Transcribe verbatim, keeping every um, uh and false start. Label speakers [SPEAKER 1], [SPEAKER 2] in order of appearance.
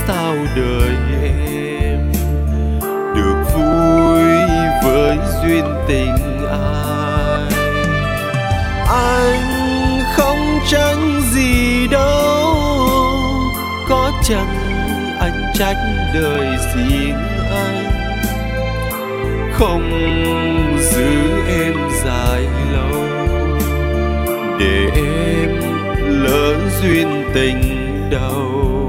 [SPEAKER 1] sao đời em được vui với duyên tình ai. Anh không tránh gì đâu, có chăng anh trách đời riêng anh, không giữ em dài lâu để em lỡ duyên tình đầu.